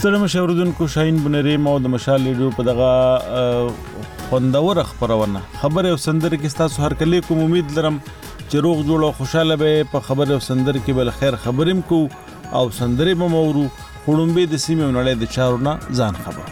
ستړي مشاوردونکو شاهین بنری مو د مشال ریډیو په دغه خوندور خبرونه خبر او سندر کې تاسو هر کله کوم امید لرم چې روغ جوړ او خوشاله به په خبر او سندر کې بل خیر خبرم کو او سندرې به مورو خړومبه د سیمه نړۍ د چارونه ځان خبر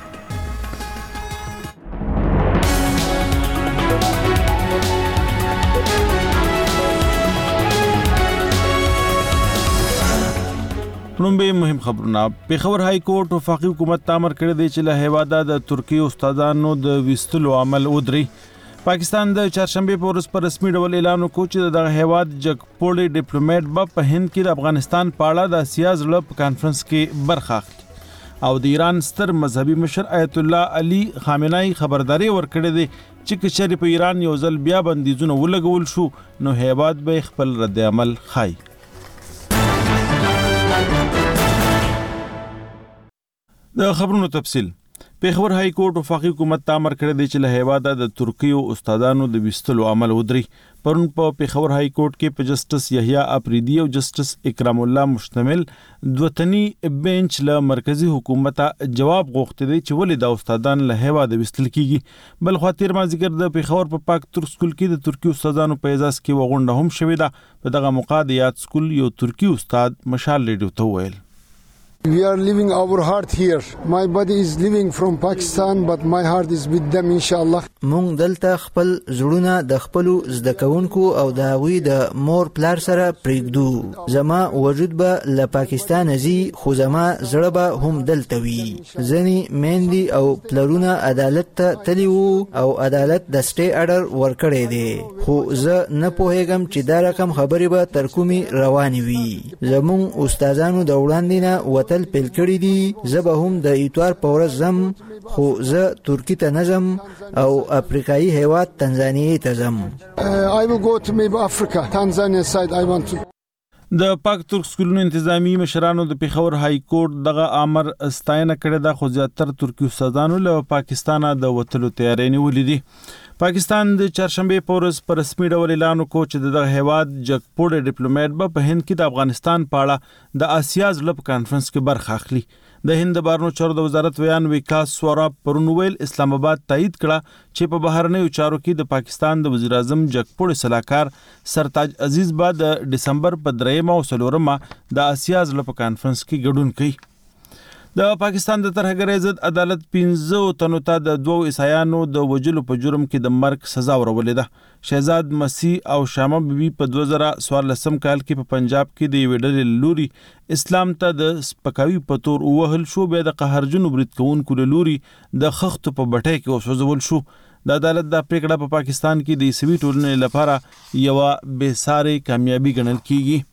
نومبه مهم خبرونه پیښور های کورټ وفاقي حکومت تامر کړی دی چې له هیواده د ترکی استادانو د وستلو عمل ودري پاکستان د چهارشنبه په ورځ په رسمي ډول اعلان وکړ چې د هیواد جګپوړی ډیپلوماټ په هند کې د افغانستان په اړه د سیاست لپ کانفرنس کې برخه اخلي او د ایران ستر مذهبي مشر آیت الله علي خامنه‌ای خبرداري ورکړې ده چې کچري په ایران یو ځل بیا بندیزونه ولګول شو نو هیواد به خپل رد عمل خای د خبرونو تفصیل پیښور های کورټ وفاقي حکومت تامر کړی دی چې له هیواده د ترکیو استادانو د وستلو عمل ودري پرون په پیښور های کورټ کې په جسټس یحیی افریدی او جسټس اکرام الله مشتمل دوتنی بنچ له مرکزی حکومت جواب غوښتي دی چې ولې د استادان له هیواده وستل کیږي بل خاطر ما ذکر د پیښور په پاک ترک سکول کې د ترکی استادانو په اعزاز کې وغونډه هم شوې ده په دغه موقع د یاد سکول یو ترکی استاد مشال ریډیو ته ویل We are living our heart here. My body is living from Pakistan, but my heart is with them, inshallah. مونږ دلته خپل زړونه د خپلو زدکونکو او د هغوی د مور پلار سره پرېږدو زما وجود به له پاکستان ځي خو زما زړه به هم دلته وي ځینې میندې او پلرونه عدالت ته تللي وو او عدالت د سټې اډر ورکړی دی خو زه نه پوهېږم چې دا رقم خبرې به تر کومې روانې وي زموږ استادانو د وړاندې نه تل پیل کړی دي زه به هم د اتوار په ورځ ځم خو زه ترکی ته نه ځم او افریقایي هیواد تنزانیې ته ځم I will go to maybe Africa, Tanzania side. I want to. د پاک ترک سکولونو انتظامی مشرانو د پیښور های کورټ دغه امر ستاینه کړې ده خو زیاتره ترکی استادانو له پاکستانه د وتلو تیاری نیولې دي پاکستان د چهارشنبه په ورځ په رسمي ډول اعلان وکړ چې د هیواد جګپوړی ډیپلوماټ په هند کې د افغانستان په اړه د آسیا ځلب کانفرنس کې برخه اخلي د هند بهرنیو چارو د وزارت ویان وکاس سوراب پرونویل اسلام آباد تایید کړه چې په بهرنیو چارو کې د پاکستان د وزیر اعظم جګپوړی صلاحکار سرتاج عزیز با د دسمبر په 3 او 4 د آسیا ځلب کانفرنس کې ګډون کوي د پاکستان د ترهګرۍ ضد عدالت 15 تنو ته د دوه عیسایانو د وجلو په جرم کې د مرګ سزا ورولې ده شهزاد مسیح او شامه بیبي په 2014 کال کې په پنجاب کې د ویډل لوري اسلام ته د سپکاوي په تور وهل شو به د قهرجن برید کوونکو لوري د خښت په بټۍ کې وسوځول شو د عدالت د پریکړه په پاکستان کې د سوي ټولنې لپاره یو بے ساري کامیابی ګڼل کیږي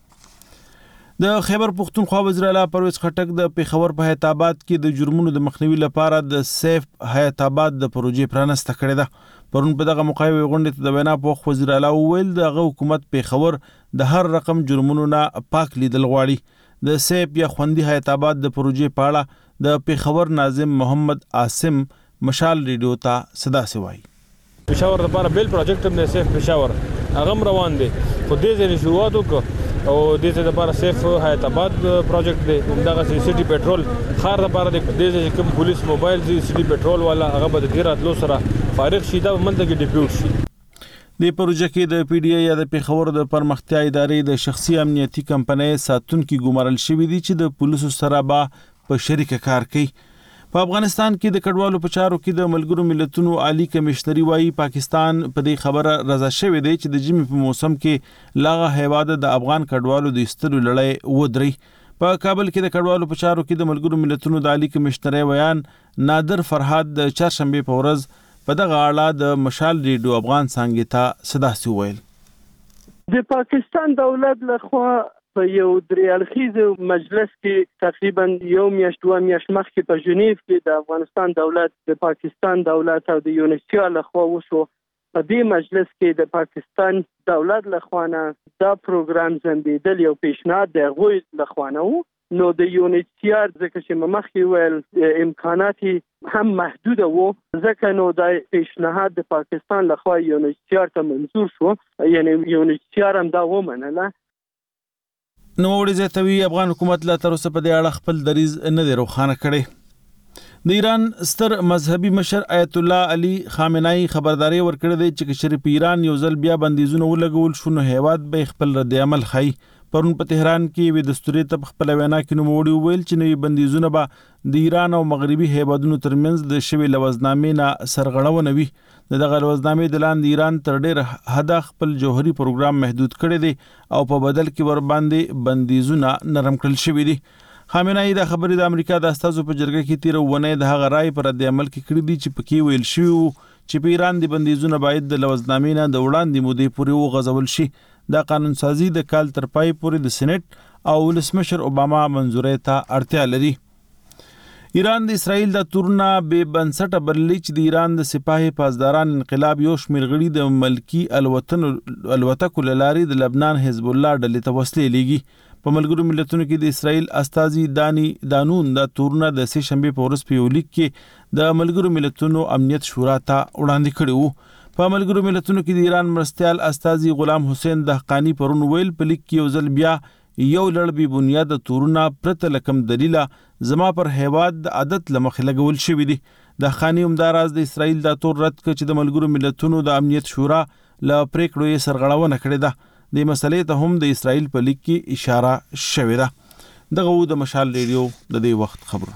د خیبر پختونخوا وزیر اعلی پرویز خټک د پیښور په حیات آباد کې د جرمونو د مخنیوي لپاره د سیف حیات آباد د پروژې پرانسته کړې ده پرون په دغه موقع غونډه ته د وینا په وزیر اعلی ویل د حکومت پیښور د هر رقم جرمونو نه پاک لیدل غواړي د سیف یا خوندي حیات آباد د پروژې په اړه د پیښور ناظم محمد عاصم مشال ریډیو ته صدا سوای پېښور لپاره بیل پروجیکټ هم د سیف پېښور هغه روان دی خو دې ځای شروعات وکړو او د دې لپاره سیف حیات آباد پروجیکټ دی دغه سټي پټرول خار لپاره د دې کوم پولیس موبایل دی سټي پټرول والا هغه به د راتلو سره فارغ شي دا منځ کې ډیپیوټ شي د پروژې کې د پی ډی ای یا د پیښور د پرمختیا ادارې د شخصي امنیتي کمپنۍ ساتونکو ګمارل شوې دي چې د پولیسو سره به په شریکه کار کوي په افغانستان کې د کډوالو په چارو کې د ملګرو ملتونو عالی کمشنري وايي پاکستان په دې خبره رضا شوی دی چې د جمی په موسم کې لاغه هیواده د افغان کډوالو د استلو لړۍ ودري په کابل کې د کډوالو په چارو کې د ملګرو ملتونو د عالی کمشنري ویان نادر فرهاد د چهارشنبه په ورځ په دغه اړه د مشال ریډیو افغان څنګه ته صدا سي ویل د پاکستان دولت لخوا په یو دریالخیز مجلس کې تقریبا یو میاشت دوه میاشت مخکې په ژنیف کې د افغانستان دولت د پاکستان دولت او د یونیسیا لخوا وشو په دې مجلس کې د پاکستان دولت لخوا نه دا پروګرام زندیدل یو پیشنهاد د غوی لخوا نه وو نو د یونیسیا ځکه چې مخکې ویل امکانات هم محدود وو ځکه نو د پیشنهاد د پاکستان لخوا یونیسیا ته منظور شو یعنی یونیسیا هم دا ومنله نو وړي زیاتوي افغان حکومت لا تر اوسه په دې اړه خپل دریځ نه دی روښانه کړی د ایران ستر مذهبي مشر آیت الله علي خامنه‌ای خبرداري ورکړې ده چې شریف ایران یو ځل بیا بندیزونه ولګول شو نو هیواد به خپل رد عمل خای. پرون په تهران کې وی دستوري تب خپل وینا کې نو وړي ویل چې نوې بندیزونه به د ایران او مغربي هیوادونو ترمنځ د شوی لوزنامې نه سرغړونه وي. دغه لوزنامې د لاندې ایران تر ډیر حد خپل جوهري پروګرام محدود کړی دی او په بدل کې ور باندې بندیزونه نرم کړل شوی دي. خامنه‌ای دا خبرې د امریکا د استازو په جرګه کې تیر ونه د هغه رائے پر رد عمل کې کړی دی چې پکې ویل شوی چې په ایران د بندیزونه باید د لوزنامې نه د وړاندې مودې پورې وغځول شي. دا قانون سازي د کال تر پای پورې د سېنات او ولسمشر اوباما منزوري ته اړتیا لري. ایران د اسرائیل د تورنا به بنسټه بللی چې د ایران د سپاهي پاسداران انقلاب یو شمیر غړي د ملکی الوتکو لاري د لبنان حزب الله ډلې ته وسلې لېږي. په ملګرو ملتونو کې د اسرائیل استازي دانون د تورنا د سه شنبه په ورځ په لیک کې د ملګرو ملتونو امنیت شورا ته وړاندې کړی وو. په ملګرو ملتونو کې د ایران مرستيال استازي غلام حسین دهقانی پرون ویل په لیک کې یو ځل بیا یو لړ به بنیاد تورنا پرته لکم دلیل زما پر هیواد د عادت لمخ لګول شوی دی. دهقانی همداراز د اسرائیل د تور رد ک چې د ملګرو ملتونو د امنیت شورا ل پریکړو یې سرغړونه کړې ده. د مسلې ته هم د اسرائیل په لیک کې اشاره شوې ده. دغه و د مشال ریډیو د دې وخت خبره.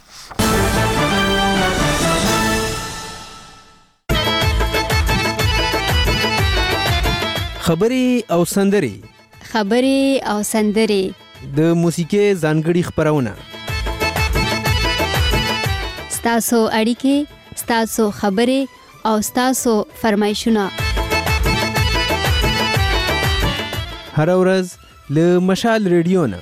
خبري او سندري د موسیقي ځانګړي خبرونه ستاسو اړیکې ستاسو خبري او ستاسو فرمایشونه هر ورځ له مشال ریډیو نه.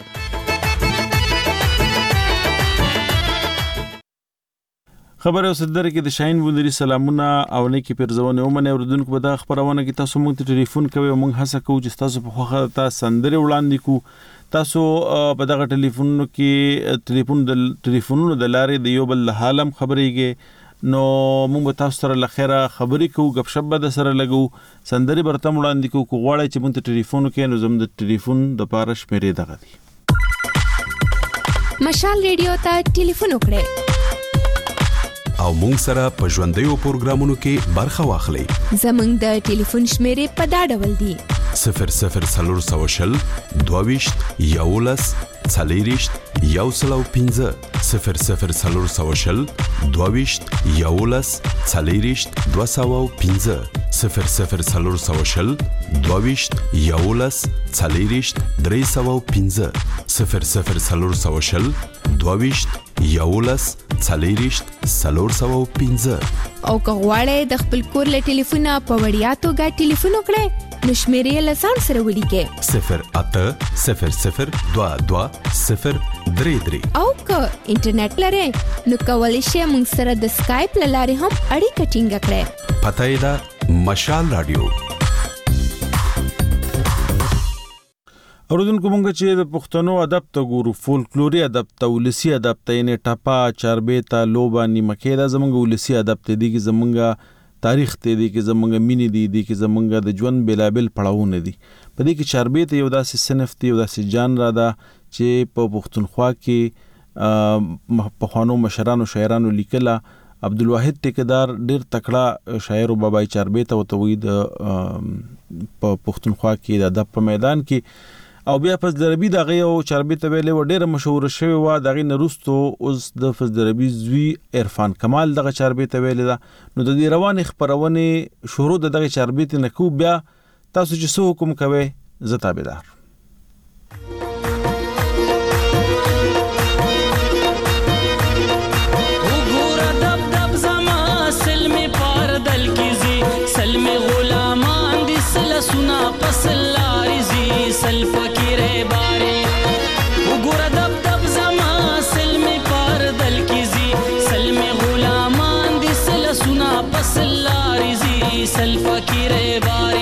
خبر اوسدره کې د شاهین بندري سلامونه او نه کې پرځونه ومنه اوردونکو به د خبرونه کې تاسو موږ ته ټلیفون کوي او موږ هڅه کوو چې تاسو په خوخه تاسو سندره وړاندې کو. تاسو په دغه ټلیفونونو کې ټلیفونونو د لارې د یو بل حالم خبرېږي نو موږ تاسو سره لخيره خبرې کوو غب شپ د سره لګو سندري برته وړاندې کوو غواړی چې موږ ته ټلیفون کې نو زم د ټلیفون د پاره شمیرې دغه دي. مشال ریډیو ته ټلیفون وکړئ او مونږ سره په ژوندۍ پروګرامونو کې برخه واخلئ. زمونږ د ټلیفون شمیرې په دا ډول دي 0040 22 11 40 115 0040 22 11 40 215 0040 22 11 40 315 0040 22 11 40 315 او کغواړی د خپل کور له ټلیفونه په وړیا توګه ټلیفون وکړئ نو شمیرې له ځان سره ولیکئ 0800 22 033 او که انټرنیټ لرئ نو کولی شئ موږ سره د سکایپ له لارې هم اړیکه ټینګه کړئ. پته یې ده مشال رادیو. اوردونکو مونږ چې د پښتنو ادب ته ګورو فولکلوري ادب ته ولسی ادب ته نه ټپا چاربېتا لوبا نیمکې دا زمونږ ولسی ادب ته دي کې زمونږ تاریخ ته دي کې زمونږ مینې دي کې زمونږ د ژوند بلابل پړاوونه دي. په دې کې چاربېتا یو داسې صنف دی یو داسې جانرا ده چې په پښتونخوا کې په خوانو مشرانو شاعرانو لیکله. عبدالواحد ټیکدار ډیر تکړه شاعر او بابای چاربېتا وتوي د په پښتونخوا کې د ادب په میدان کې او بیا فضلربی دغه یو چاربېتا ویلې ډېر مشهور شوی و دغه نرستو اوس د فضلربی زوی عرفان کمال دغه چاربېتا ویلې ده. نو د دې روان خبرونه شروع دغه چاربېتا نه کو بیا تاسو چې سو حکم کوي زه تابعدار. سنا پسلاری زی سل فقیر باری وګور دب دب زما سلم پر دل کی زی سلم غلامان دي سل سنا پسلاری زی سل فقیر باری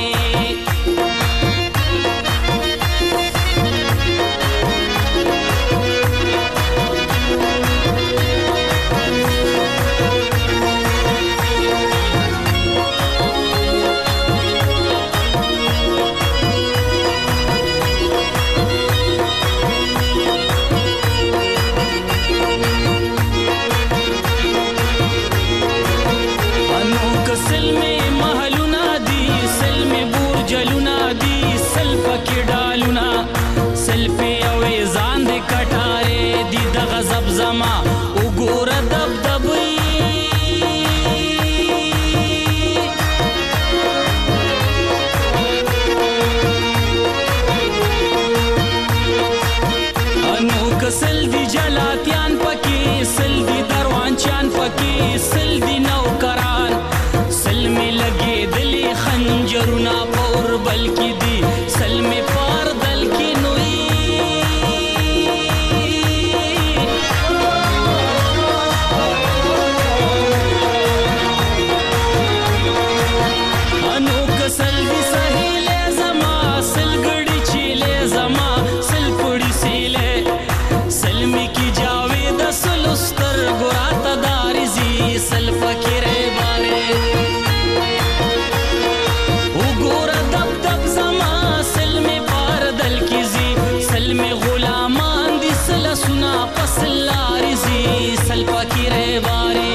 زړونه پور بل کی دی سلم پار دل کی نوئی انو کسل دی سہیلے زما سلگڑی چیلے زما سل پڑی سیلے سلمی کی جاوید سلستر گرات داری زی سل فکر بارے وګور دب دب زما سلم پار دل کی زی سلم غلامان دی سل سنا پس لاری زی سل فکر بارے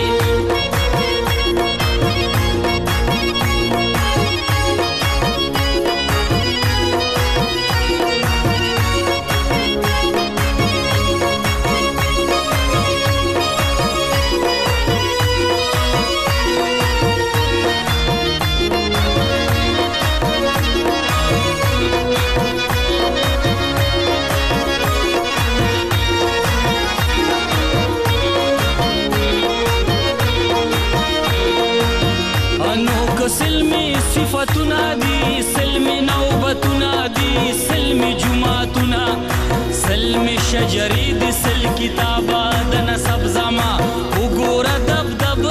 سلمی صفتنا دی سلمی نوبتنا دی سلمی جمعتنا سلمی شجری دی سل کتابا دنا سب زما وګور دب دب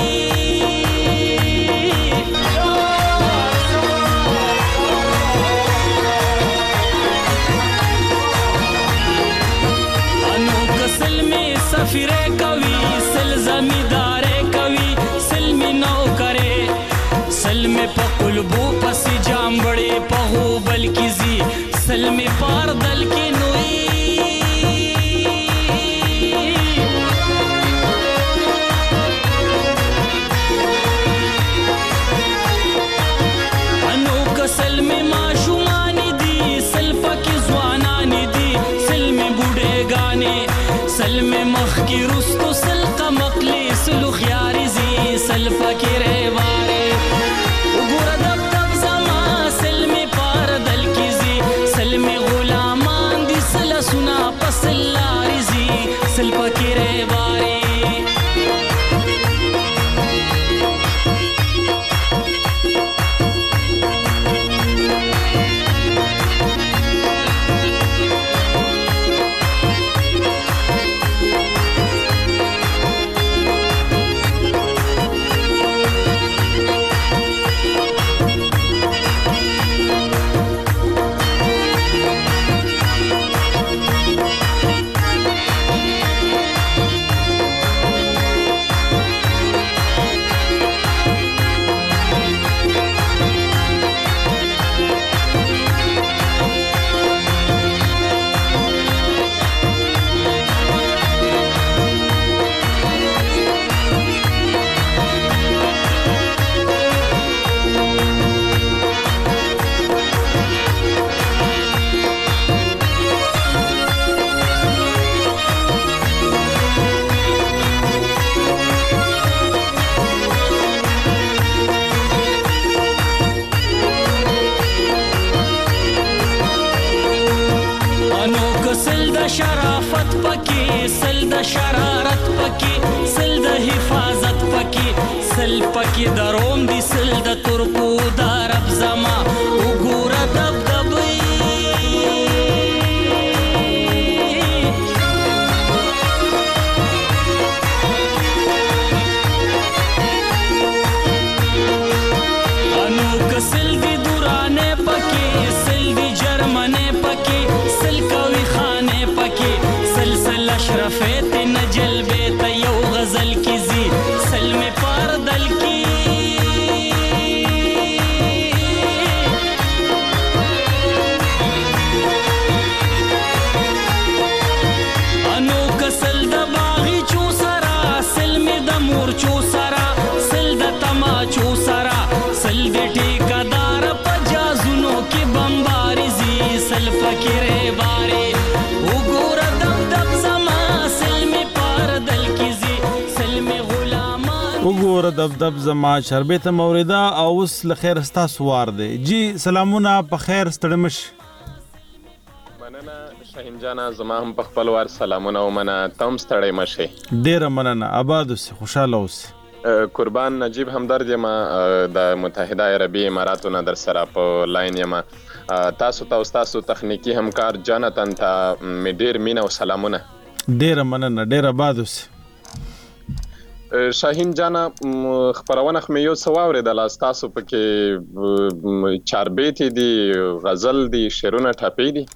انو سلمی سفیرے کوي سل زمیدارے کوي سلمی نو کرے سلم پا قلبو پس جام بڑے پہو بلکی زی سلم پار دل کی نوئی انوک سلم معشومانی دی سلف کی زوانانی دی سلم بوڑے گانے سلم مخ کی رستو سلق مقلی سلو خیاری زی سلف کی ریوارے وګور دب دب زما سلم پار دل کی زی سلم غلامان دی سل سنا پس لاری زی سل فکر بارے شرافت پکی سل د شرارت پکی سل د حفاظت پکی سل پکی دروم دی سل د ترکو دا رب زما وګور دب دب انو کسل دی دورانه پکی سل دی جرمنه پکی سل کوي خانه پکی سلسل اشرفیت نجل بیت یو غزل کی زی سلم پار دل کی انو کسل د باغی چو سرا سلم د مور چو سرا سل د تماچو سرا سل د ټیکدار پجازونو کی بمباری زی سل فکر بارے وګور دب دب زما سلم پار دل کی زی سلم غلامان وګور دب دب زما شربت موریدا او اوس لخير استا سوار دی جی سلامونه په خیر ستړمش مننه شاهین جانا زما هم په خپل وار سلامونه او مننه تم ستړی مشه ډیر مننه آباد اوسې خوشاله اوسې قربان نجیب همدرد یم د متحده عربي اماراتو نه در سره په لاین یم. تاسو ته او تاسو تخنیکی همکار جانتن ته مې ډېر مینه او سلامونه. ډېره مننه، ډېره آباد اوسې. شاهین جانا خبرونه خو مې یو څه واورېدله، ستاسو پکې چاربیتې دي، غزل دي، شعرونه ټاپې دي.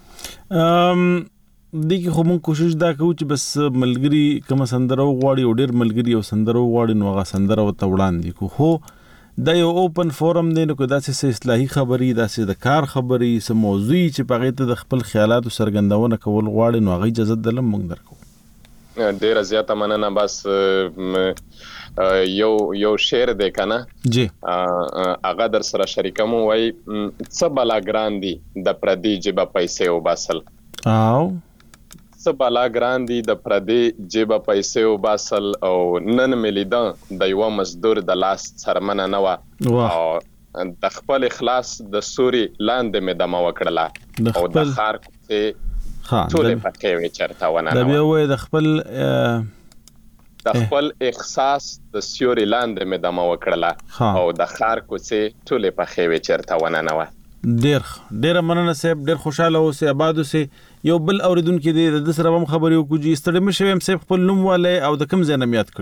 دې کې خو موږ کوشش دا کوو چې بس ملګري کومه سندره وغواړي او ډېر ملګري یو سندره وغواړي نو هغه سندره ورته وړاندې کړو. خو دا یو اوپن فورم دی، نو که داسې څه اصلاحي خبرې، داسې د کار خبرې، څه موضوعي چې په هغې ته د خپل خیالاتو څرګندونه کول غواړي نو هغه اجازت درله موږ درکوو. ډیره زیاته مننه. بس یو شعر دی کنه جی هغه در سره شریکم. وای څه بلا ګران دي د پردي جبه پیسې وباسل، او څه بلا ګران دي د پردي جبه پیسې وباسل، او نن مې لیدل د یوه مزدور د لاس څرمنه نه وه، او د خپل اخلاص د سوري لاندې مې دمه وکړله، او د ښار کوڅې ټولې پکې وې چېرته ونه نه وه. دا بیا وایي د خپل احساس د سیوري لاندې مې دمه وکړله، او د ښار کوڅې ټولې پخې وې چېرته ونه نه وه. ډېره مننه صاحب، ډېر خوشحاله اوسئ، آباد اوسئ. یو بل اورېدونکي دی، د ده سره به هم خبرې وکړو. جي ستړی مه شوی یم صاحب، خپل نوم والی او د کوم ځای نه مې یاد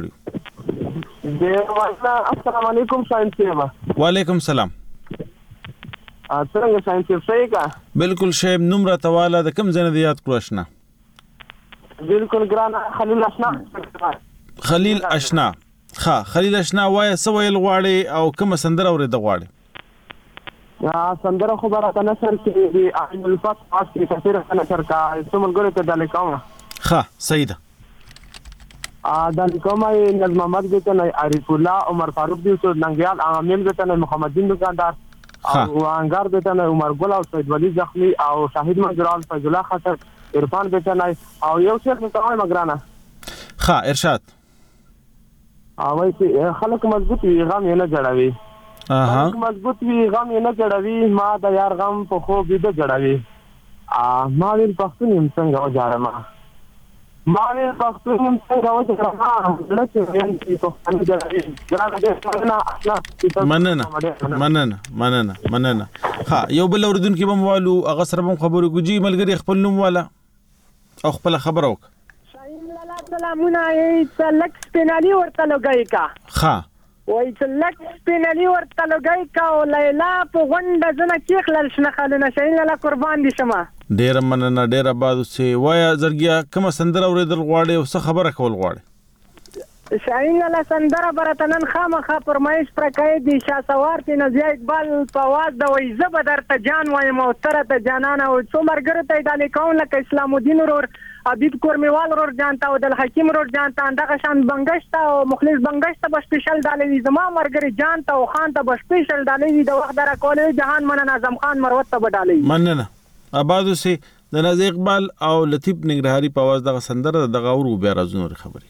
کړي؟ السلام علیکم شاهین صاحب. وعلیکم السلام. څنګه شاهین صاحب صحیح کا؟ بالکل شاهب، نوم راته واله، د کوم ځای نه دې یاد کړو اشنا؟ بالکل ګرانه خلیل اشنا. خلیل اشنا. ښه خلیل اشنا، وایه څه ویل غواړې او کومه سندره اورېده غواړې؟ سندره خو به راته نثر کې د عین الفتح پاس کې تفسیر نثر کا څو ملګرو ته ډالۍ کوم. ښه صحیح ده. ډالۍ کوم یې نظم محمد بیتن، عارف الله، عمر فاروق دیوسو، ننګیال عامل بیتن، محمد دین دکاندار، او انګار بیتن، عمر ګل او سید ولی زخمی، او شاهد منظورال، فیض الله خطر، عرفان بیتن، او یو شعر مې کومه مګرانه. ښه ارشاد. وایي چې خلک مضبوط وي غم یې نه جوړوي، خلک مضبوط وي غم یې نه جوړوي، ما د یار غم په خوب ویده جوړوي. ما ویل پښتون یم څنګه وجاړمه، ما ویل پښتون یم څنګه وجاړمه، زړه چې ویل چې پښتانه جوړوي. ګرانه ډېر مننه. ښه یو بل اورېدونکي به مو والو، هغه سره به هم خبرې وکړو. جي ملګري خپل نوم واله او خپله خبره وکړه. سلامونه یې څه لږ سپینالي ورته لګوي کا. ښه وایي چې لږ سپینالي ورته لګوي کا، او لیلا په غونډه زنه کېخلل شنه خالونه. شاهین لالا قربان دي شمه. ډېره مننه، ډېر آباد اوسې. وایه زړګیه کومه سندره اورېدل غواړې او څه خبره کول غواړې؟ شاهین لالا سندره به راته نن خامخا فرمایش پوره کوي د شاه سوار ته نازیه اقبال په اواز د وایي زه به درته جان وایم او ته راته جانانه. او څو ملګرو ته یې ډالۍ کوم لکه اسلام الدین ورور، حبیب کورمیوال ورور جان ته، او عبدالحکیم ورور جان ته، دغه شان بنګش ته او مخلص بنګش ته به سپیشل ډالۍ وي. زما ملګري جان ته او خان ته به سپیشل ډالۍ وي. د وخت د راکولو جهان مننه، اعظم خان مروت ته به ډالۍ وي. مننه. آباد اوسې. د نازیه اقبال او لطیف ننګرهاري په اواز دغه سندره دغه اورو، بیا راځو نورې خبرې.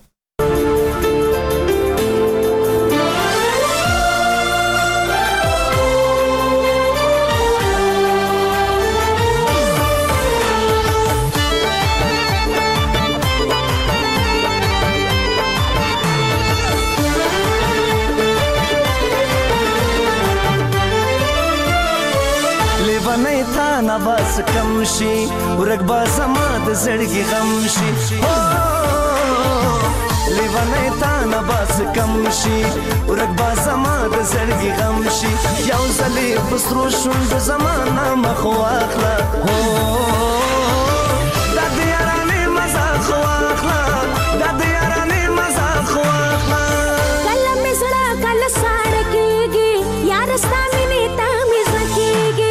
نه بس کم شي ورک با زما د زړګي غم شي، لیوانه تا نه بس کم شي ورک با زما د زړګي غم شي. یو ځلې بسرو شوند زمانه مخ واخله، دا د یارانې مزه خو واخله، دا د یارانې مزه خو واخله. کله مې زړه کله ساړه کېږي، یار ستا مینې ته مې زړه کېږي.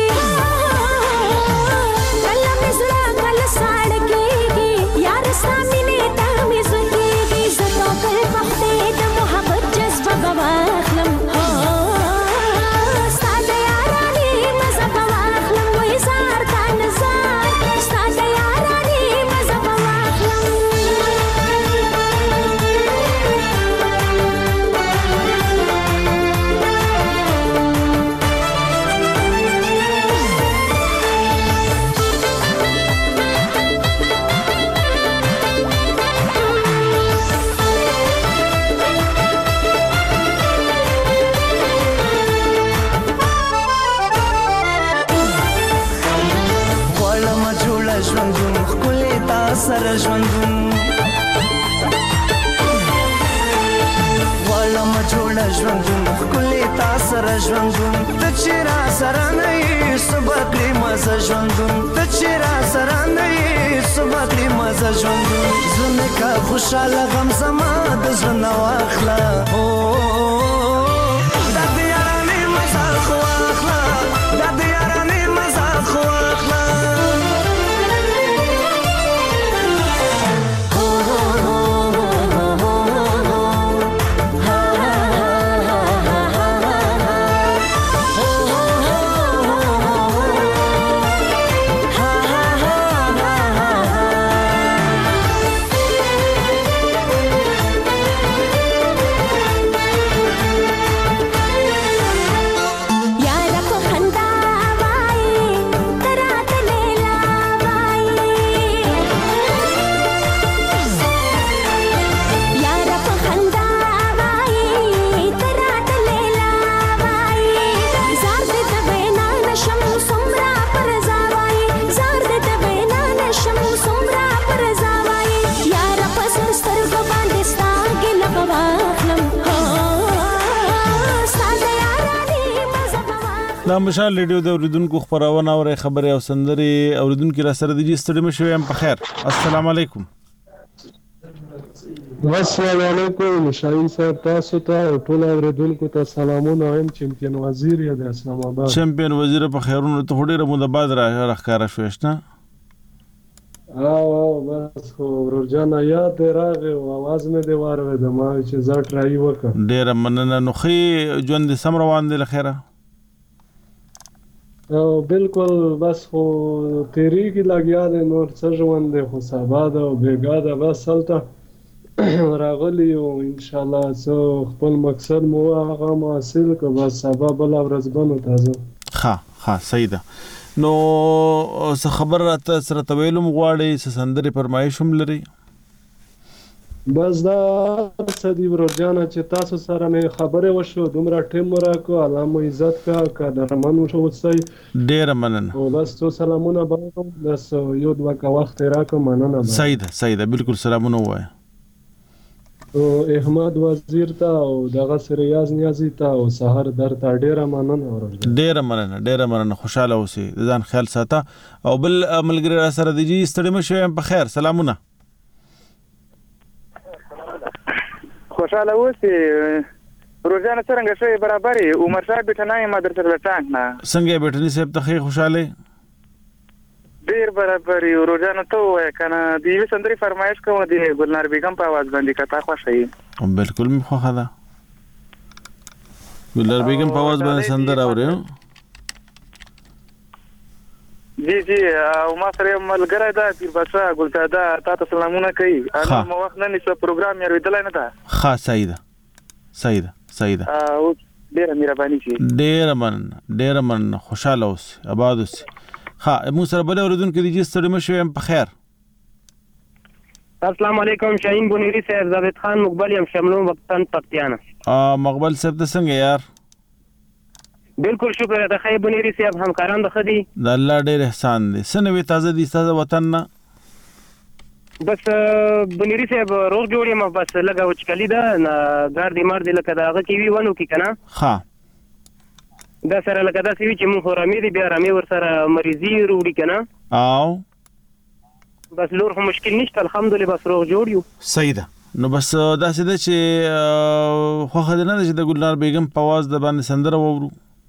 سره ژوندون غواړم جوړه ژوندون ښکلې تا سره ژوندون ته چې را سره نه یې صبح کړې مزه ژوندون ته چې را سره نه یې صبح کړې مزه ژوندون زړه مې که خوشحاله غم زما د زړه نه واخله دا د یارانې مزه خو واخله دا د یارانې مزه خو واخله دا مشال ریډیو د اوریدونکو خبرونه او خبري او سندري اوریدونکو را سره د ستړي مشوي هم په خیر. السلام علیکم. السلام علیکم شاهین صاحب، تاسو ته او ټول اوریدونکو ته سلامونه وایم. چمپیون وزیر یا د اسلام آباد چمپیون وزیر په خیرونو ته ډیره مو د بعد راخاره شوښنه او بس خو ورجانا یاد راغی او आवाज مې دی واره د ما چې زړه راي وکړ. ډیره مننه. نو خي ژوند سم روان دی لخيره او بالکل بس خو تیری کی لګیا دی نور څه ژوند دی خو سبا ده او بیګا ده بس هلته راغلی او ان شاء الله زه خپل مقصد مو هغه حاصل کړم بس سبا بل ورځ بنو تاسو ها صحیح ده. نو څه خبر راته سره تویلم غواړي سندري فرمایش هم لري بس دا سدي ورجانا چې تاسو سره مې خبره وشو دومره ټیم راکو الله مو عزت کا قدرمنو شو وسای ډیر مننه او بس تو سلامونه باندې بس یو دوه کا وخت راکو مننه صحیح ده بالکل سلامونه وای او احمد وزیر ته او دغه ریاض نیازی ته او سحر در ته ډیر مننه خوشاله اوسئ ځان خیال ساته او بل ملګری را سره دی ستړي مشه په خیر. سلامونه خوشاله اوسئ روزانه څنګه شي برابرې عمر صاحب بټنای مدرسې لټانګ نه څنګه بټنی صاحب ته خوشاله ډیر برابرې روزانه ته وای کنه دی سندري فرمایش کوم دی ګلنار بیگم په आवाज باندې کتا خوشي بالکل می خو خدا ګلنار بیگم په आवाज باندې سندر اوري جی او ما سره ملګری دا پیر بچا ګلزاده تاسو سلامونه کوي انا مو وخت نه نشه پروګرام یې ودلای نه دا ها صحیح ده او ډیر مهرباني شي ډیر من خوشاله اوس آباد اوس. ها مو سره بل اوریدونکو دي چې ستړي مشوي په خیر. السلام علیکم شاهین بونیری صاحب، زاهد خان مقبل یم شملون وطن پکتیانا. مقبل صاحب ته څنګه یار؟ بالکل شکر ده خیر بونیری صاحب، همکاران د خدي د الله ډیر احسان دي. سنوي تازه دي تازه وطن نه بس بونیری صاحب روغ جوړ یم بس لګا وچکلی ده نه ګاردي مرد لکه داغه کی وی ونو کی کنه ها دا سره لکه دا سی چې مون خرامې دي بیا رامي ور سره مریضي وروړي کنه او بس لور خو مشکل نشته الحمدلله بس روغ جوړ یو. صحیح ده. نو بس دا څه ده چې خو خدای نه چې د ګلنار بیگم په आवाज د باندې سندره وورو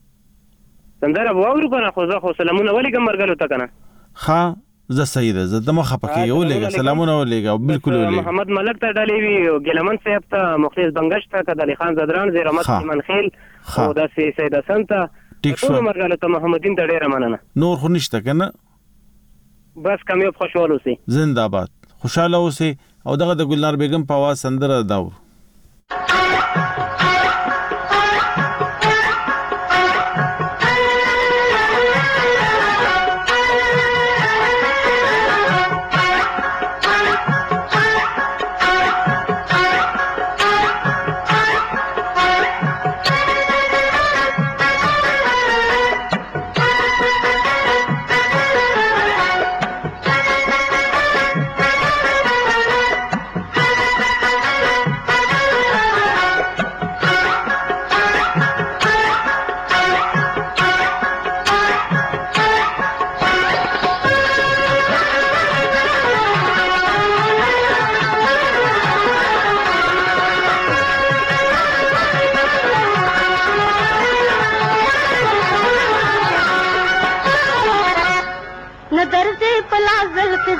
کنه خو زه خو سلامونه ولګم مرګلو ته کنه ها زه صحیح ده زه دمه خپکه ولګم سلامونه ولګم بالکل ولګم. محمد ملک ته ډالې وی ګلمن صاحب ته مخلص بنگش ته کدلی خان زدران زیرمت منخیل او د سید حسن ته ټول مرګلو ته محمدین ته ډیره مننه. نور خو نشته کنه بس کامیاب خوشاله اوسئ زنده باد خوشاله اوسئ او دغه د ګلنار بیگم په आवाज سندره داور.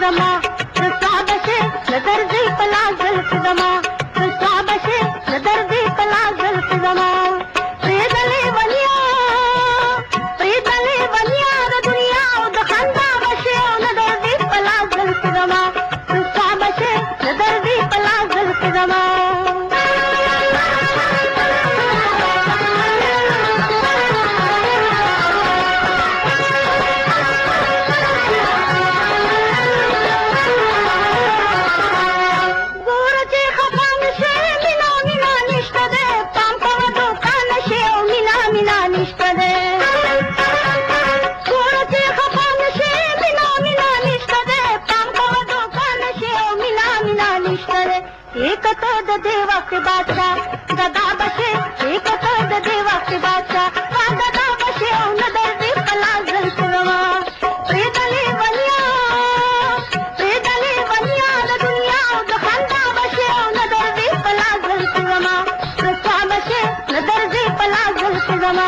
زما صعب شي نظر دې پلا زلف زما صعب شي نظر دې پلا زلف زما پریدلې ونیا د دنیا او د خندا بشي نظر دې پلا زلف زما صعب شي نظر دې پلا زلف زما एक तो द देवा के बादशाह गदा बसे एक तो द देवा के बादशाह गदा बसे नदर दे पला जल्फ रवा प्रेदले बनिया द दुनिया द खंदा बसे नदर दे पला जल्फ रवा प्रसा बसे नदर दे पला जल्फ रवा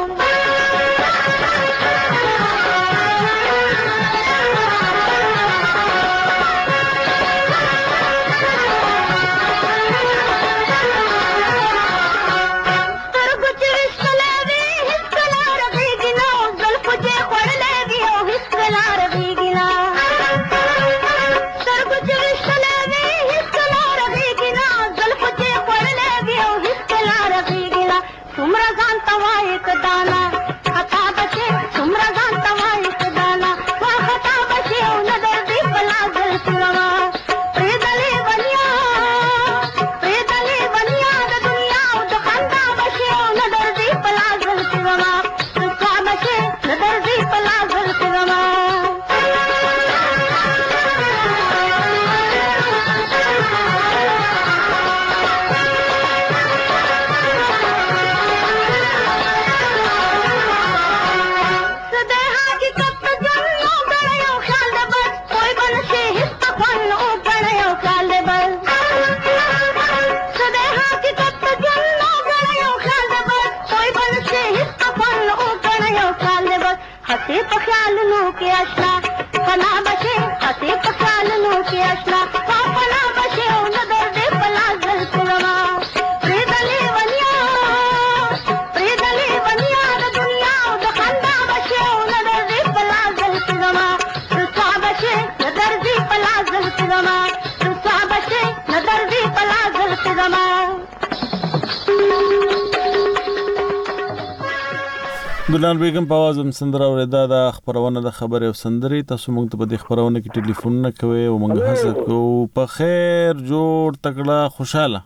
ګلان بیگم په आवाज هم سندره اوریدا د خبرونه د خبرې او سندري تاسو موږ ته په دې خبرونه کې ټلیفون نه کوي او موږ هڅه کوو په خیر جوړ تکړه خوشاله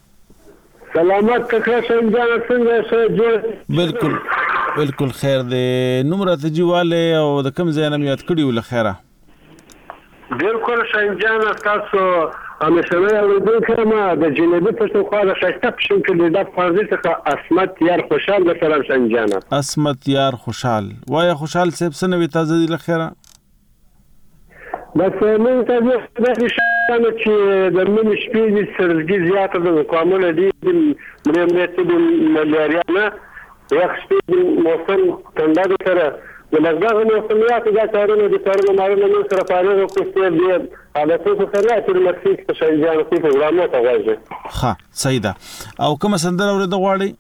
سلامت تکړه څنګه څه جوړ بالکل خیر دې نمبر ته جیواله او د کم ځای نه یاد کړی ول خیره بالکل شنجان تاسو همیشه اوریدل کړم د جنوبي پښتونخوا د شایسته پښتون کې د فرضي څخه اسمت یار خوشحال د سلام شنجان اسمت یار خوشحال وای خوشحال صاحب سنوي تازه دي لخيره بس موږ ته د شان چې د من شپې د سرګي زیاته د کومل دي مرمته د ملاریا نه یو شپې موسم څنګه سره ولغه موسمیات د کارونو د کارونو مارونو سره فارغ کوستي دی حالته سره تر مکسیک په شنجان کې پروګرام ته واځي ها سیدا او کوم سندره ورته غواړي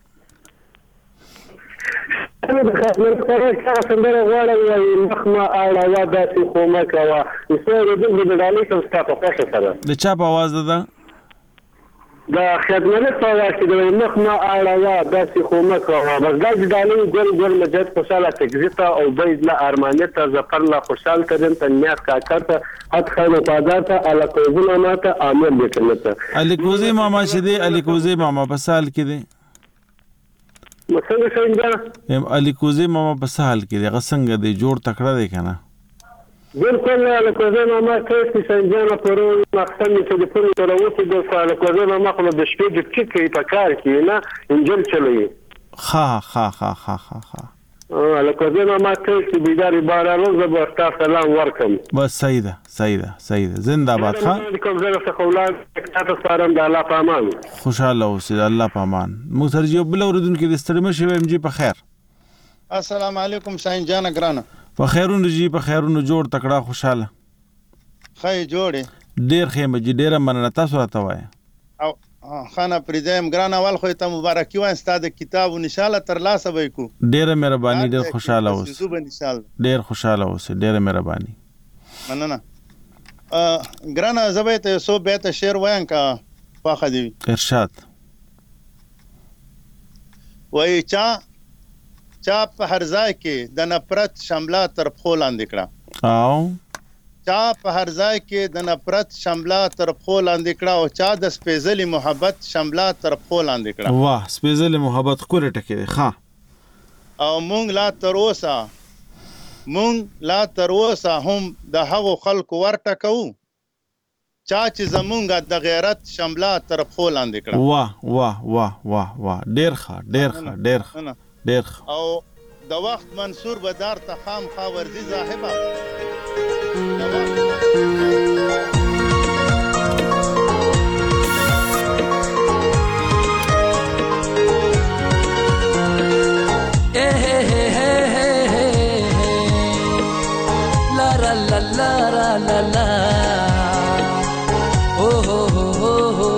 انا بخاطر سندره غواړي مخما اړه داسې کومه کوا یسره د ډالۍ کوم ستاسو خوښه سره د چا په आवाज ده دا خدمت په واسطه د مخما اړه داسې کومه کوا بس دا د ډالۍ ګل مجد خوشاله تکزیتا او بيد لا ارمانته زفر لا خوشال کړم ته نیت کا کړه حد خانه پاداته الکوزی ماما ته عامل وکړه الکوزی ماما شدي الکوزی ماما په سال کې دي مسنګ څنګه الکوزی ماما په سال کې دي غسنګ دي جوړ تکړه دي کنه بالکل الکوزی ماما کې څنګه پرو مقصد چې د پرو تروته د الکوزی ماما خو د شپې د ټیکې په کار کې نه انجل چلوي ها الکوزی ماما کې بيداری بارانو زبرتا سلام ورکم بس سیده زنده باد خان کوم زره څخه اولاد تاسو سپارم د الله پامان خوشاله اوسئ الله پامان موږ سره یو بل اوردونکو د ستړي شوی ام جی په خیر السلام علیکم ساين جان ګرانه په خیرونو جی په خیرونو جوړ تکړه خوشاله خای جوړې ډیر خیمه جی ډیره مننه تاسو راته وایي او خانه پریدم ګران اول خو ته مبارکي وایم ستاسو د کتاب ان شاء الله تر لاسه به کو ډیره مهرباني ډیر خوشاله اوسئ ډیر خوشاله اوسئ ډیره مهرباني مننه ګران زبې ته سو به ته شعر وایم کا پاخه دی ارشاد وای چا په هر ځای کې د نفرت شمله تر پخو لاندې کړه او چا په هر ځای کې د نفرت شمله تر پخو لاندې کړه او چا د سپېڅلي محبت شمله تر پخو لاندې کړه واه سپېڅلي محبت کوله ټکی دی ښه او مونږ لا تر اوسه هم د هغو خلکو ورټه کوو چا چې زمونږ د غیرت شمله تر پخو لاندې کړه واه واه واه واه واه ډیر ښه او د وخت منصور بدار ته خام خاورزي صاحبہ la la la la la la oh ho ho ho ho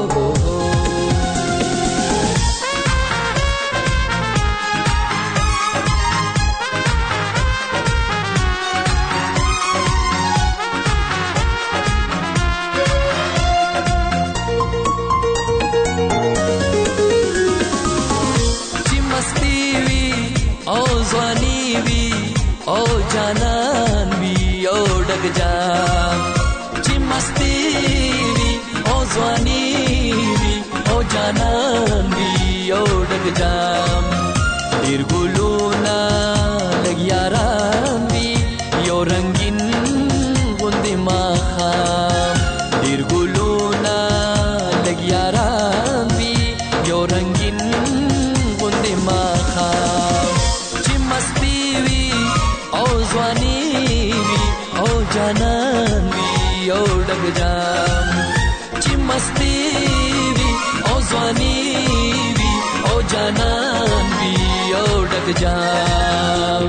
جانان وی او ډګ جام چې مستی وی او ځواني وی او جانان وی او ډګ جام ډیر ګلونا لګیاران وی یو رنگین غوندې ماخام ډیر ګلونا لګیاران وی یو رنگین غوندې ماخام چې مستی وی او ځواني وی او جانان وی او ډګ جام چې مستی وی او ځواني وی او جانان وی او ډګ جام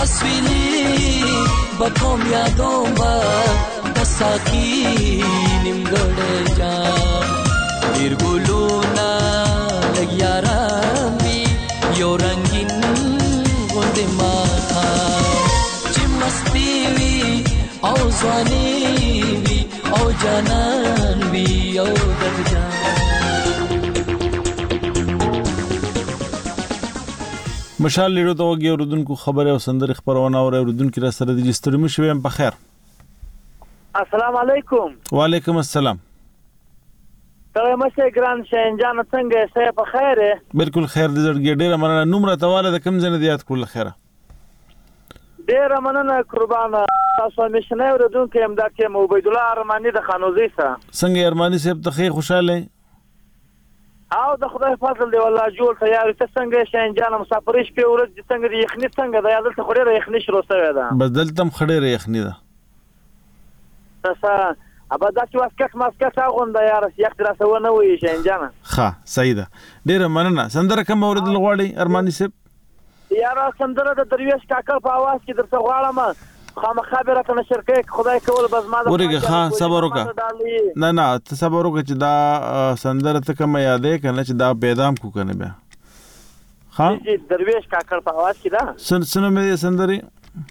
اسویلی بکوم یادوم با دساکی نیمګړی جام ډیر ګلونا لګیارام وی یو رنگین غوندې ماخا چې مستی وی او ځواني وی او جانان وی او درجان. مشال لیدو ته وګي اوردونکو خبره او سندره خبرونه او اوردونکو را سره د ستړي مشو هم په خیر. السلام علیکم. وعلیکم السلام. ته مشه ګران شینجان څنګه یې په خیر یې؟ بالکل خیر دې زړګي ډیره مننه. نومره تواله د کم ځنه دیات کول خیره. ډیره مننه قربان. تاسو مشنه اوردونکو هم دا کې عبید الله ارمانی د خانوزي سره. څنګه ارمانی صاحب ته خیر خوشاله؟ او د خدای فضل دی والله جوړ تیار ته څنګه شینجان مسافرش په ورځ څنګه د یخنی څنګه د یادل ته خوري یخنی شروع شوی ده. بدل تم خړې یخنی ده. تاسو ابدا چې واسکټ اغونده یار یخ دراسه نه وي شینجان. ښه صحیح ده. ډیره مننه. سندره کوم اورید لغواړي ارمانی صاحب؟ یار سندره د درویش کاکل په आवाज کې درته غواړم. خامخابره کنه شرکت خدای کول بزما د ورګه ها صبر وکړه. نه ته صبر وکړه چې دا سندره ته کوم یادې کنه چې دا بيدام کو کنه بیا. ها چې درویش کاکل په आवाज کې دا سنو مې سندري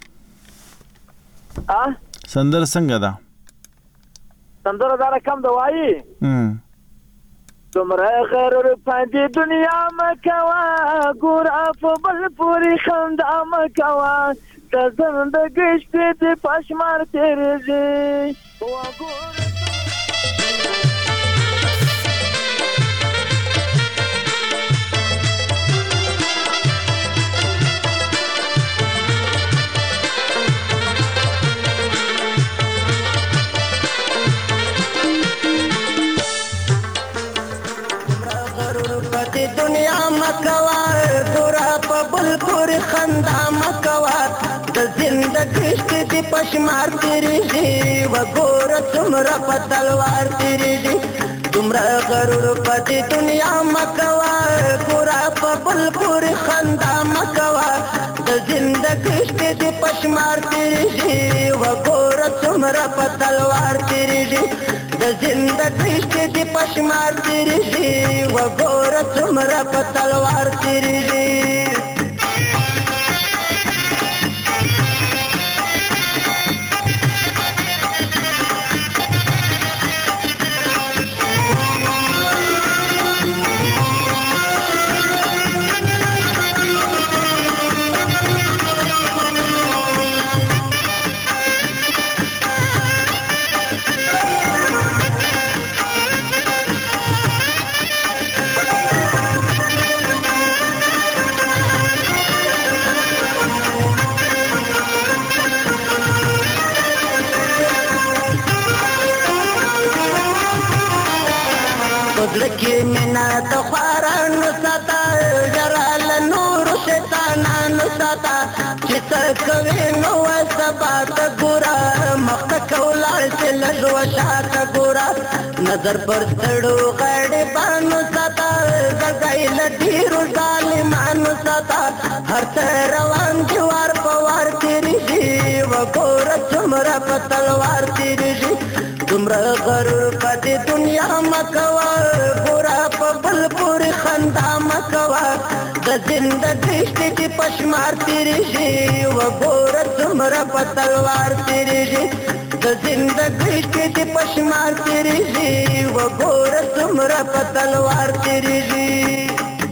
سندره څنګه ده؟ سندره دا رقم د وایي تمره غرور پاندې دنیا مکوا ګور اف بل پوری خندا مکوا د زندګۍ شپې د پښمار تیرېږي وګور دنیا مکوا ګورا په بل پورې خندا مکوا د زندګۍ شپې پښمار تیرېږي وګوره څومره په تلوار تیرېږي دومره غرور په دې دنیا مکوا ګورا په بل پورې خندا مکوا د زندګۍ شپې پښمار تیرېږي وګوره څومره په تلوار تیرېږي د زندګۍ شپې پښمار تیرېږي وګوره څومره په تلوار تیرېږي. لکه مینا د خوارانو ساته جرال نور شیطانانو ساته چې څه کوي نو سبا ته ګوره مخته کولاړ چې لږ وشاته ګوره نظر پر ستړو غړبانو ساته ځګی له ډېرو ظالمانو ساته هر څه روان دي وار په وار تېرېږي وګوره څومره په تلوار تېرېږي دومره غرور په دې دنیا مکوا ګوره په بل پورې خندا مکوا د زندګۍ شپې پښمار تېرېږي وګوره څومره په تلوار تېرېږي د زندګۍ شپې پښمار تېرېږي وګوره څومره په تلوار تېرېږي.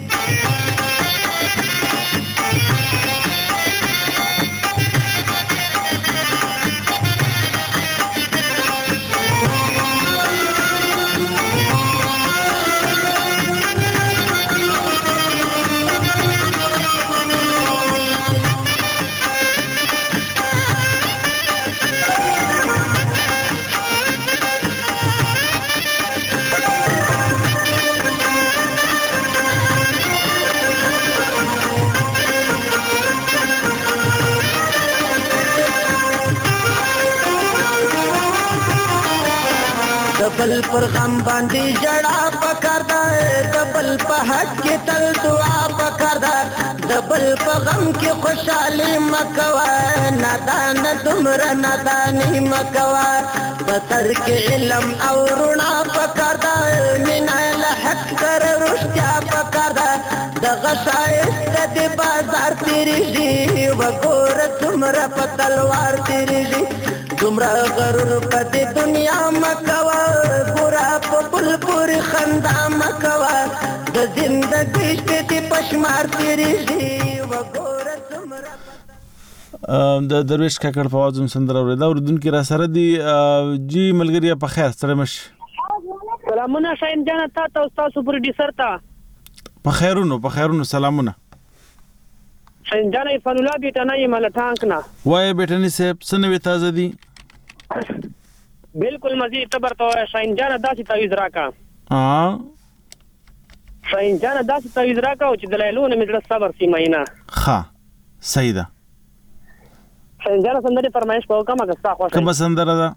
بل پر غم باندې جړا پکار ده د بل په حق کې تل دعا پکار ده د بل په غم کې خوشحالي مکوه نادان دومره ناداني مکوه بسر کې علم او رڼا پکار ده مینه له حق سره رښتیا پکار ده دغه ښایست د بازار تېرېږي وګوره څومره په تلوار تېرېږي دومره غرور په دې دنیا مکوه ګوره په بل پورې خندا مکوه د زندګۍ شپې دې په شمار تېرېږي وګوره څومره د درویش کاکړ په آواز هم سندره اورېده اورېدونکي را سره دي جی ملګري په خیر ستړی مه شي سلامونه شاهین جانه تا ته او ستاسو پروډیوسر ته په خیرونو سلامونه شاهین جانه عرفان الله بیټنه یم له ټانک نه وایې بیټني صاحب څه نوې تازه دي بالکل مزید تبر ته شاهین جانه داسې تعویض راکړه شاهین جانه داسې تعویض راکړه چې د لیلو نه مې زړه صبر سي مینه ښه صحیح ده شاهین جانه سندرې فرمایش به وکړم که ستا خوښه کومه سندره ده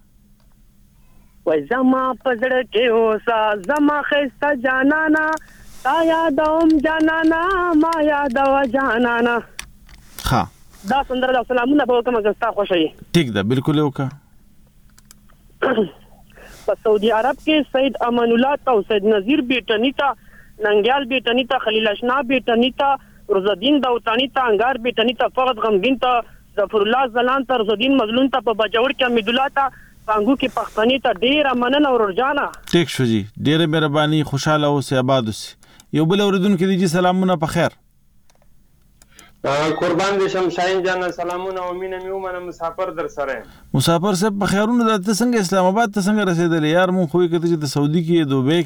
وای زما په زړه کې اوسه زما ښایسته جانانه تا یادوم جانانه ما یادوه جانانه دا سندره ده سلامونه به وکړم که ستا خوښه یې ټیک ده بالکل یې وکړه په سعودي عرب کې سید امان الله ته او سید نظیر بیټني ته ننګیال بیټني ته خلیل اشنا بیټني ته روزالدین داوطانی ته انګار بیټني ته فقط غمګین ته ظفر الله زلان ته روزالدین مظلوم ته په بجوړ کې حمید الله ته پانګو کې پښتني ته ډېره مننه ورورجانه ټیک شو جی ډېره مهرباني خوشاله اوسئ آباد اوسئ یو بل اورېدونکي دي جی سلامونه په خیر قربان دې شم شاهین جانه سلامونه او مینه مې ومنه مسافر در سره مسافر صاحب په خیرونو ده ته څنګه اسلام آباد ته څنګه رسېدلی یار مونږ خو یې کته چې د سعودي کې دوبۍ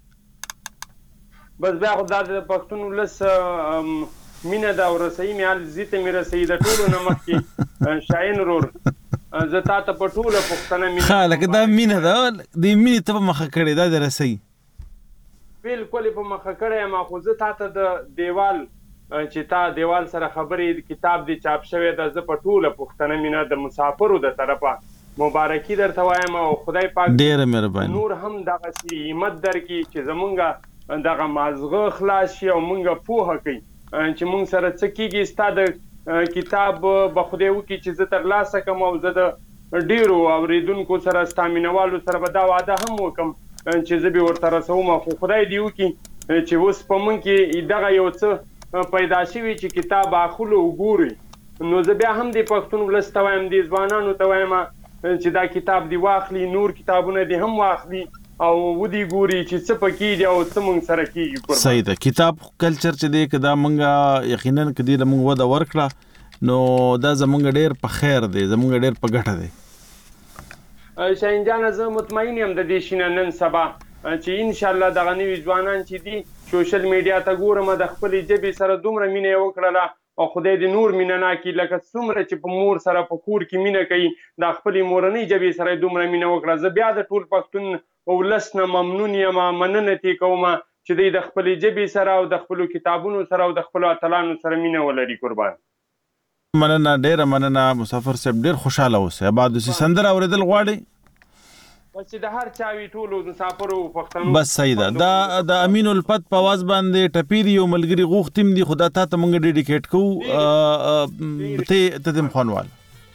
کې بس بیا خو دا د پښتون ولس مینه ده او رسوي مې حال زی ته مې رسوي د ټولو نه مخکې شاهین ورور زه تا ته په ټوله پښتنه مینه ښه لکه دا مینه ده د مینې ته په مخه کړې دا د رسوي بالکل په مخه کړی یم خو زه تا ته د دیوال چې تا دیوال سره خبرې کتاب دی چاپ شوی ده زه په ټوله پښتنه مینه د مسافرو د طرفه مبارکي درته وایم او خدای پاک ډېره مهرباني نور هم دغسې همت درکړي چې زمونږ دغه مازغه خلاص شي او مونږ پوهه کوي چې مونږ سره څه کېږي ستا د کتاب به خدای وکړي چې زه ترلاسه کړم او زه د ډېرو اورېدونکو سره ستا مینهوالو سره به دا واده هم وکړم چې زه به ورته رسوم خو خدای دې وکړي چې اوس په مونږ کې دغه یو څه پیدا شوي چې کتاب اخلو وګوري نو زه بیا هم د پښتون ولس ته وایم دې ځوانانو ته وایم چې دا کتاب دی واخلي نور کتابونه دې هم واخلي او ودی ګوري چې څه پکې دی او څه مونږ سره کېږي صحیح ده کتاب کلچر چې دی که دا مونږ یقینا که دې له مونږ وده ورکړه نو دا زمونږ ډېر په خیر دی زمونږ ډېر په ګټه دی شاهین جانه زه مطمئن یم د دې شي نه نن سبا چې انشاءالله دغه نوي ځوانان چې دي سوشل میډیا ته ګورم د خپلې ژبې سره دومره مینه یې وکړله او خدای دې نور مینه ناکړي لکه څومره چې په مور سره په کور کې مینه کوي د خپلې مورنۍ ژبې سره یې دومره مینه وکړه زه بیا د ټول پښتون ولس نه ممنون یم مننه ترې کوم چې دوی د خپلې ژبې سره او د خپلو کتابونو سره او د خپلو اتلانو سره مینه ولري قربان مننه ډېره مننه مسافر صاحب ډېر خوشحاله اوسئ آباد اوسئ سندره اورېدل غواړئ بس چې د هر چا وي ټولو مسافرو پښتنو بس صحیح ده دا د امین الفت په آواز باندې ټپې دي یو ملګري غوښتیم دي خو دا تا ته مونږ ډیډیکیټ کوو ته دې خوانوال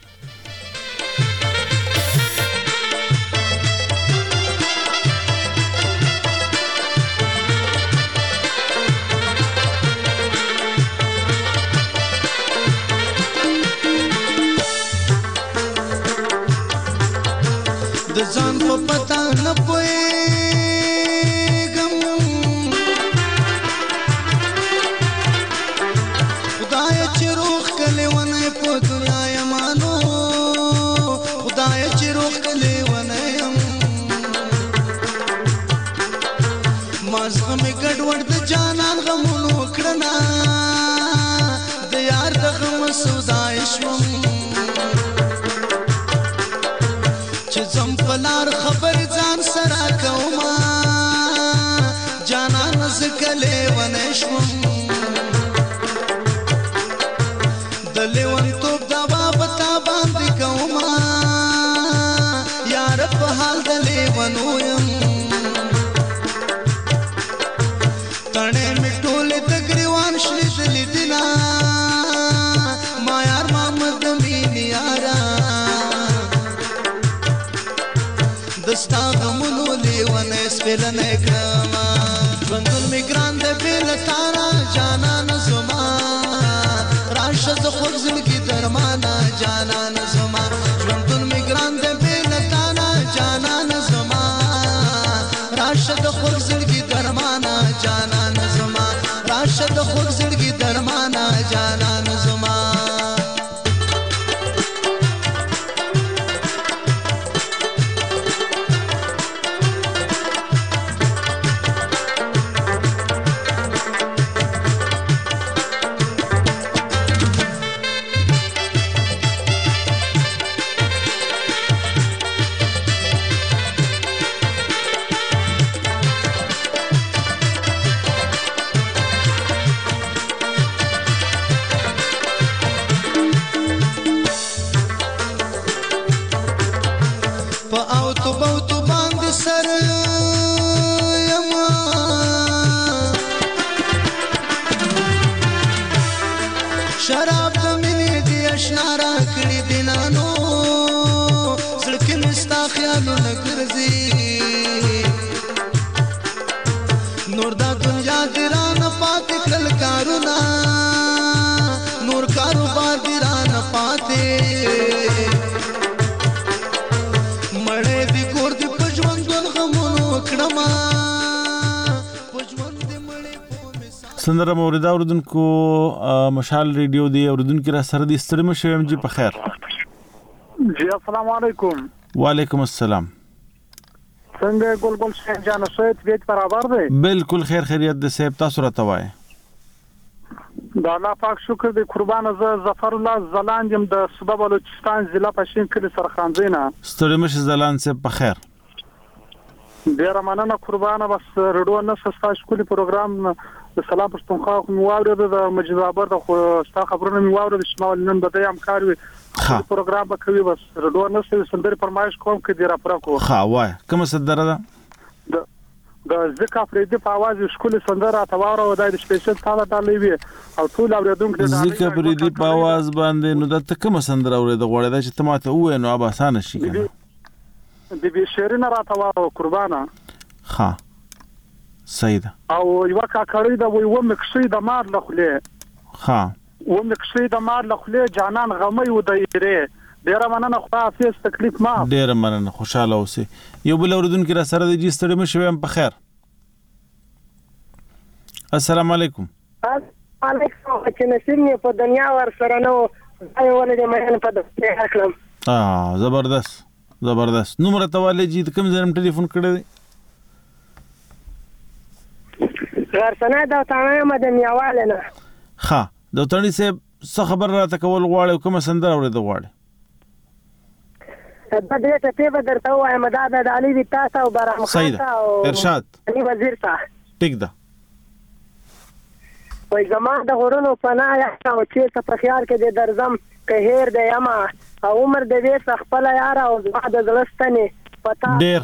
ځان په پتا نه پوهېږم خدایه چې روغ کلی ونی په دنیا یمانو خدایه چې روغ کلی ونی یم مازغه مې ګډوډ د جانان غمونو کړنه د یار د غم سودای شوم لار خبر ځان سره کوما جانان زکلې ونشم د لیون توپ مینا ما یار محمد مين یارا دستا غمونو لیونه سپلنه کړما ژوندون می ګران د بیل تارا جانان زما راشه د خوږ زړګي درمانا جانان زما ژوندون می ګران د بیل تارا جانان زما راشه د خوږ زړګي درمانا جانان زما راشه د خوږ زړګي درمانا جانان زما شراب د مینې دی اشنا را کړی دینانو زړه مې ستا خیالونه ګرځي نور دا دنیا دی رانه پاتې کړل کارونه نور کاروبار دی رانه پاتې مړې دی کور دی په ژوندون غمونو کړما سندره موریدا اوردونکو مشال ریډیو دی اوردونکو را سره دي ستړي مشم جی په خیر جی السلام علیکم وعلیکم السلام څنګه ګل شاه جان سویت بیت برابر دی بالکل خیر خیریت د صاحب تاسو راته وای دا الله پاک شکر دی قربان ز ظفر الله زلان یم د صوبه بلوچستان ضلع پښین کلی سرخانزینا ستړي مش زلان صاحب په خیر ډیر مننه قربانه بس رډو نه سستا شکولي پروګرام د سلام پښتونخوا مو واورید د مجید ابر د ستا خبرونه مو واورید شمال نن بده یم کار وي پروګرام به کوي بس رډو نه سندري فرمایش کوم کې دی را پرکو ها وای کوم سندره ده د ذکر فریدي په आवाज شکولي سندره تاواره و د سپیشل تاله ډالې وي او ټول اوریدونکو د ذکر فریدي په आवाज باندې نو د کوم سندره اورید غوړې د چې تماته وې نو اب اسانه شي د به شیرینه را تاواره قربانه ها صحیح ده او یو کاکړی دا وي و مکشي د مار لخله ها و مکشي د مار لخله جانان غمي و دایره ډیر مننه خدا حافظ تکلیف ما ډیر مننه خوشاله اوسې یو بل اوردونکو را سره د جی ستړي مشوم په خیر السلام علیکم علیکم چې نصیب په دنیا ور سره نو ځای ولې مې په دې اخلم زبردست نمبر تواله جی کوم ځم ټلیفون کړی غرسنه دا تانه مدنیواله نه ها دا تانی سه څه خبر راته کول غواړي کوم سندره اورید غواړي د دې ته په درته وایم دا د علي وی تاسو او برام خان او ارشاد علي وزیر ته ټیک ده وای زمان د غورونو پناه یا او چې څه په خیال کې د درزم قهر د یما او عمر د وې خپل یار او بعد زلستنه پتا ډېر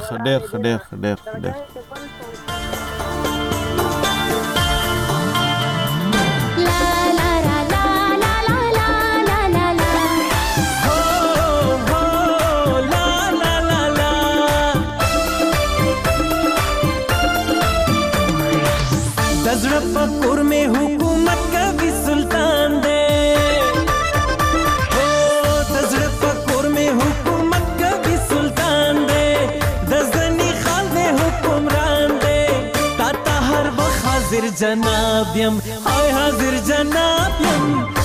दजड़ पकुर में हुकूमत का भी सुल्तान दे हो दजड़ पकुर में हुकूमत का भी सुल्तान दे दजनी खाल दे हुक्मरान दे ताता हर वक्त हाजिर जनाबियम हाय हाजिर जनाबियम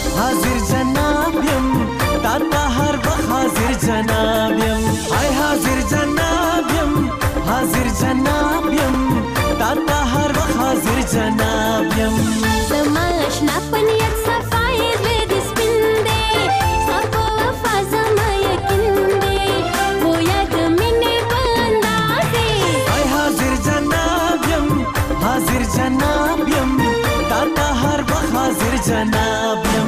ताता हर वक्त हाजिर जनाबियम हाय हाजिर जनाबियम ताता हर वक्त हाजिर जनाबियम समाश ना पनियत सफाई वेद स्पिंदे सबो वफा जमा यकीन दे वो याद मिने बंदाजे हाय हाजिर जनाबियम ताता हर वक्त हाजिर जनाबियम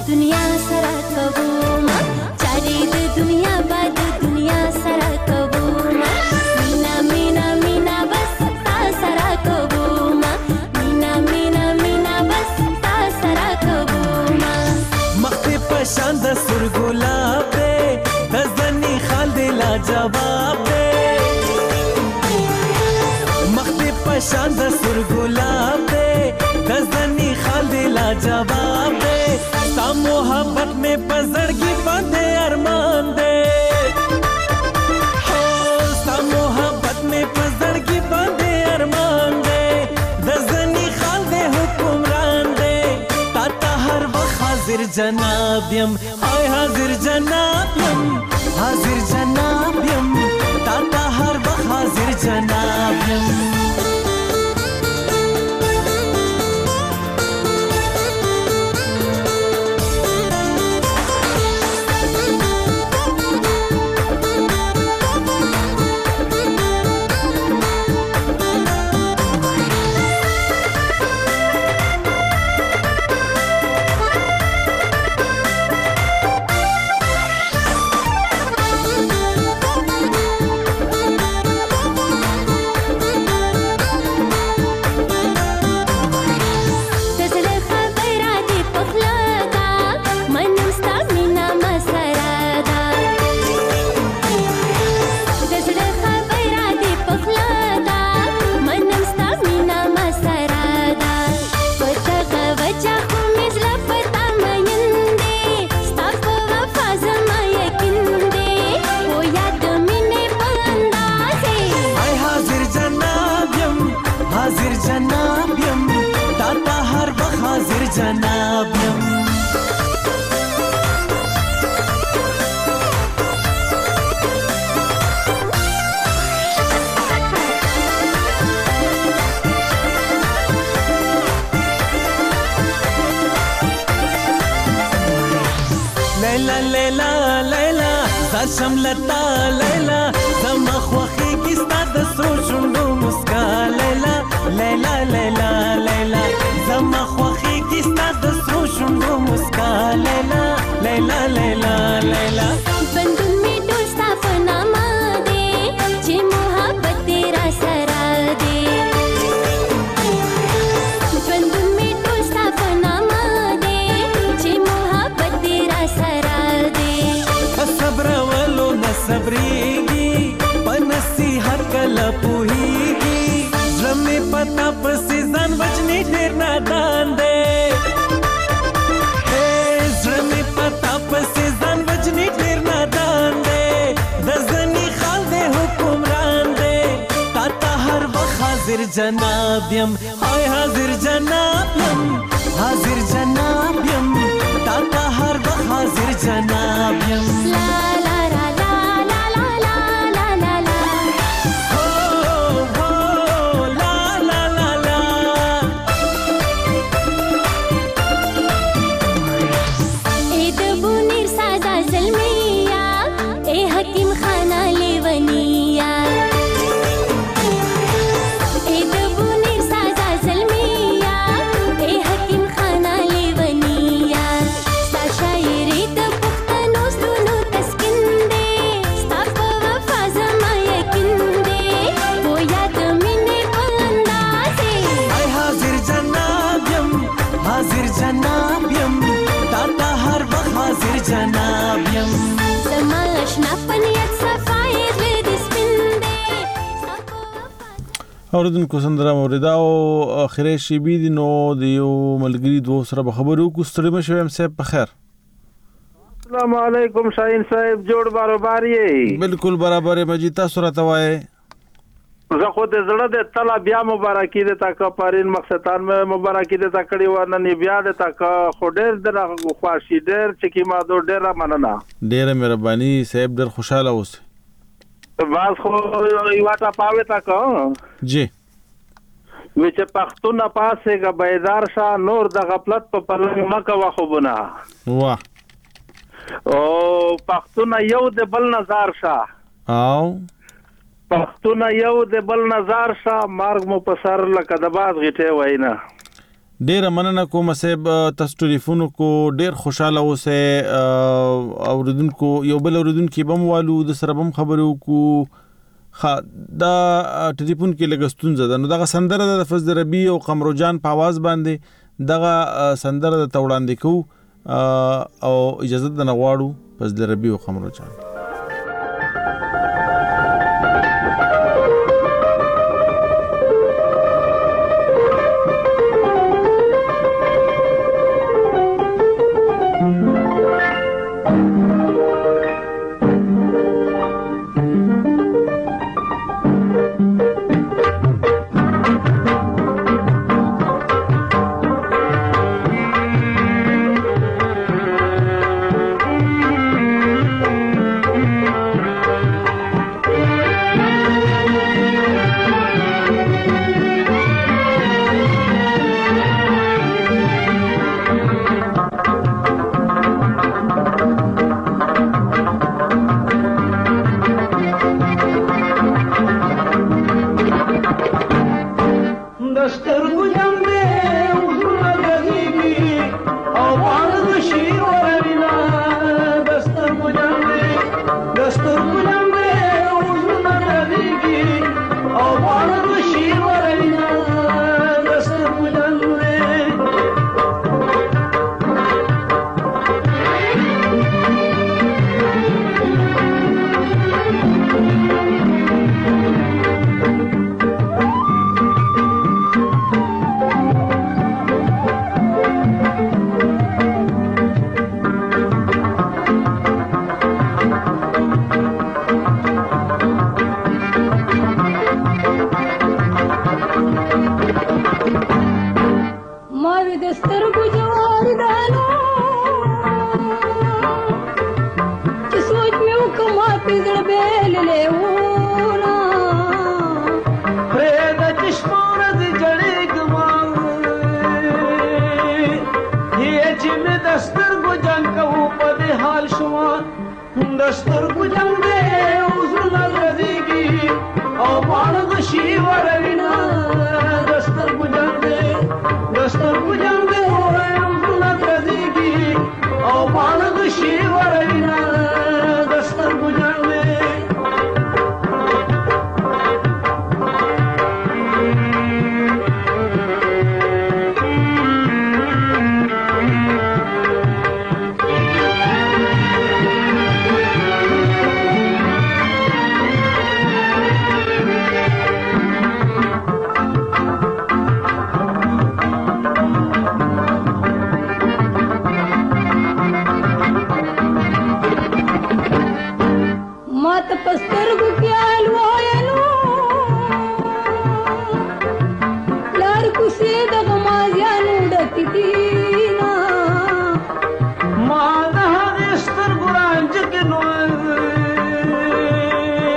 دنیا سره کوم چاري د دنیا بعد دنیا سره کوم مینا مینا مینا بس تا سره کوم مینا مینا مینا بس تا سره کوم مخته پشان د سر ګلاب دې د ځنی خال دې لا جواب دې مخته پشان د سر ګلاب دې د ځنی خال دې لا جواب دې تا محبت میں پزړګي باندې ارمان دې هو تا محبت میں پزړګي باندې ارمان دې د ځنی خال دې حکمران دې تا هر وخت حاضر جناب يم هاي حاضر جناب يم حاضر جناب يم تا هر وخت حاضر جناب يم شملتا لیلا زما خوخي کی ستا د سرو شونډو مسکا لیلا لیلا لیلا لیلا زما خوخي کی ستا د سرو شونډو مسکا لیلا لیلا لیلا لیلا بندون می ډول ستا په نامه دی چې محبت تیرا سره دی بندون می ډول ستا په نامه دی چې محبت تیرا سره دی صبر ولو نه صبرېږي په نصیحت کله پوهېږي زړه مې پتا پسې ځان وجنې ډېر نادان دی زړه مې پتا پسې ځان وجنې ډېر نادان دی د ځنې خال دی حکمران دی تا هر وخت حاضر جناب یم هاي حاضر جناب یم حاضر جناب یم تا هر وخت حاضر جناب یم اوریدونکو سندره موریدا او اخري شی بي دي نو د یو ملګری دوه سره خبرو کو ستړي مشه هم صاحب په خیر السلام علیکم شاهین صاحب جوړ برابر یې بالکل برابر مجید تاسو راته وای زه خو دې زړه دې تعالی بیا مبارکي دې تا کا پارین مقصدان مې مبارکي دې تا کړی ورنه نه بیا دې تا کا خډر دغه خواشي ډېر چې کی ما دو ډېر مننه ډېر مهرباني صاحب ډېر خوشاله اوسه باز خو یواټه پاوې تا کا جی وچ پختونه پاسه کا بیدار شاه نور د غفلت په پرلنګ مکه واخوبونه واه او پختونه یو د بل نظر شاه او پختونه یو د بل نظر شاه مرګ مو په سر لکه د باز غټه وینا ډیر مننه کوم صاحب تاسو ټلیفون کو ډیر خوشاله اوسه اوردونکو یو بل اوردونکو بم والو د سره بم خبرو کو دا ټلیفون کې لګستون زده نو دغه سندره د فضل ربی او قمر جان په आवाज باندې دغه سندره د توړاندې کو او اجازه د نغواړو فضل ربی او قمر جان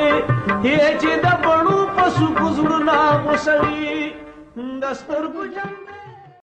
چې د بڼو پسو کوزړو نا وسړي دستر ګجن